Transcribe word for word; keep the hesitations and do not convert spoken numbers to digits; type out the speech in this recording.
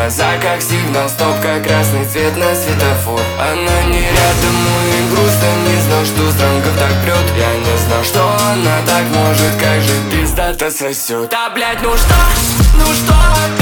глаза как сигнал, стоп, как красный цвет на светофор. Она не рядом, и грустно, не знал, что Стронгов так прет. Я не знал, что она так может, как же пизда-то сосет. Да, блять, ну что, ну что